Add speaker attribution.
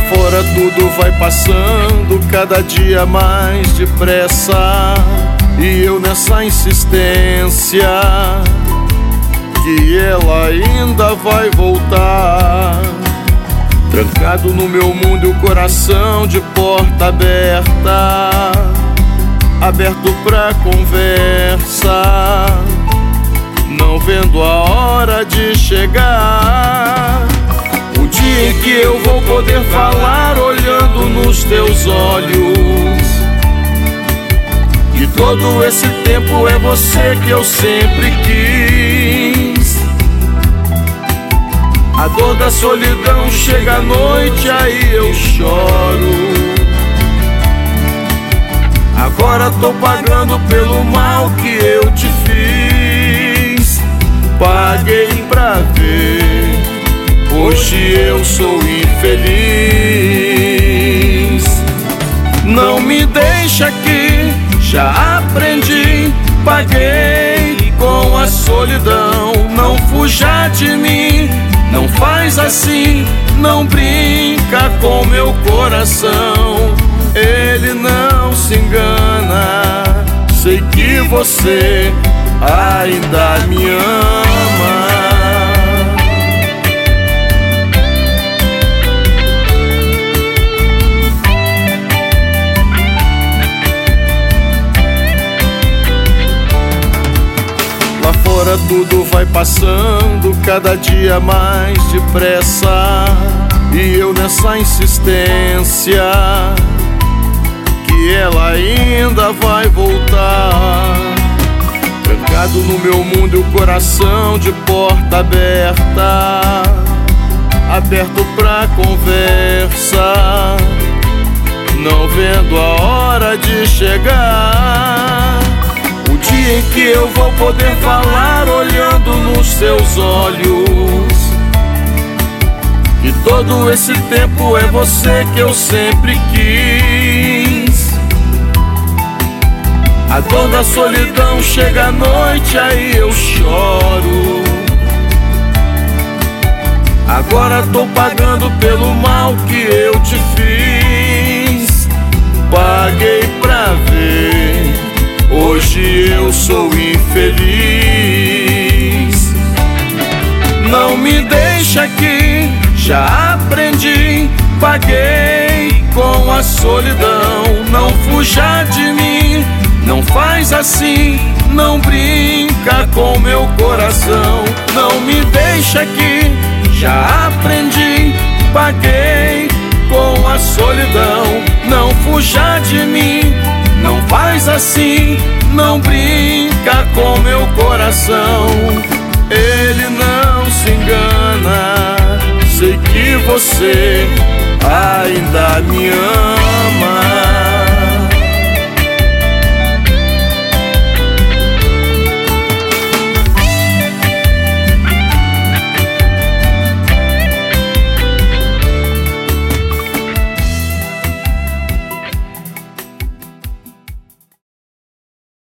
Speaker 1: fora tudo vai passando cada dia mais depressa, e eu nessa insistência que ela ainda vai voltar. Trancado no meu mundo e o coração de porta aberta, aberto pra conversa, não vendo a hora de chegar. O dia em que eu vou poder falar olhando nos teus olhos, que todo esse tempo é você que eu sempre quis. A dor da solidão chega à noite, aí eu choro. Agora tô pagando pelo mal que eu te fiz. Paguei pra ver, hoje eu sou infeliz. Não me deixa aqui, já aprendi. Paguei com a solidão. Não fuja de mim, não faz assim, não brinca com meu coração. Ele não se engana, sei que você ainda me ama. Lá fora tudo vai passando cada dia mais depressa, e eu nessa insistência que ela ainda vai voltar. Trancado no meu mundo e o coração de porta aberta, aberto pra conversa, não vendo a hora de chegar. O dia em que eu vou poder falar olhando nos seus olhos, que todo esse tempo é você que eu sempre quis. A dor da solidão chega à noite, aí eu choro. Agora tô pagando pelo mal que eu te fiz. Paguei pra ver, hoje eu sou infeliz. Não me deixa aqui, já aprendi. Paguei com a solidão. Não fuja de mim, não faz assim, não brinca com meu coração. Não me deixa aqui, já aprendi. Paguei com a solidão. Não fuja de mim, não faz assim, não brinca com meu coração. Ele não se engana, sei que você ainda me ama.